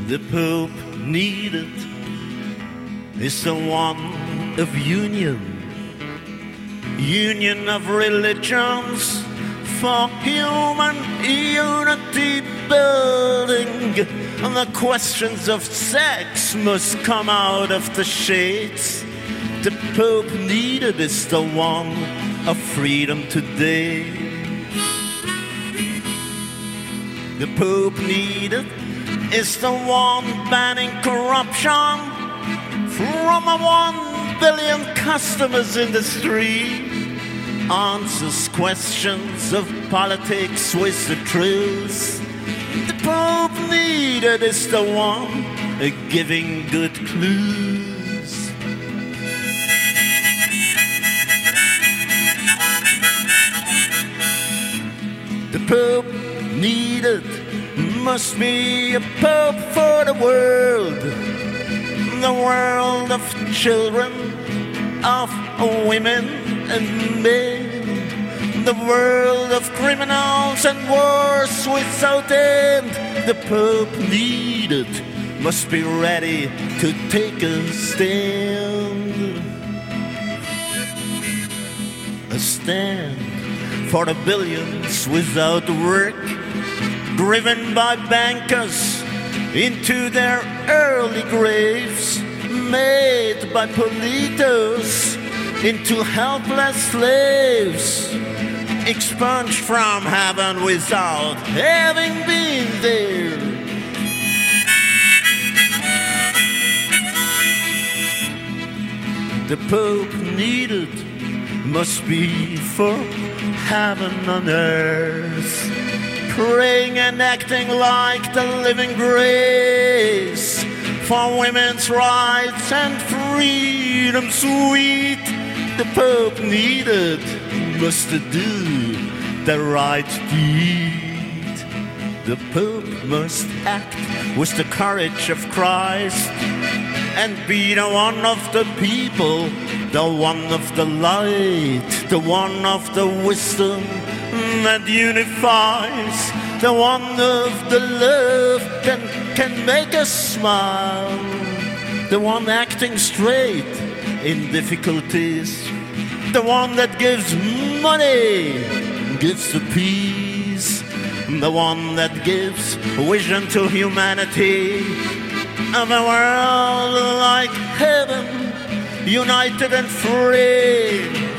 the Pope needed is the one of union, union of religions for human unity building. And the questions of sex must come out of the shades. The Pope needed is the one of freedom today. The Pope needed is the one banning corruption from a 1 billion customers industry. Answers questions of politics with the truth. The Pope needed is the one giving good clues. The Pope needed must be a Pope for the world of children, of women and men, the world of criminals and wars without end. The Pope needed must be ready to take a stand. A stand for the billions without work, driven by bankers into their early graves, made by politos into helpless slaves, expunged from heaven without having been there. The Pope needed must be for heaven on earth, praying and acting like the living grace for women's rights and freedom sweet. The Pope needed must do the right deed. The Pope must act with the courage of Christ and be the one of the people, the one of the light, the one of the wisdom that unifies, the one of the love that can make us smile, the one acting straight in difficulties, the one that gives money, gives the peace, the one that gives vision to humanity of a world like heaven, united and free.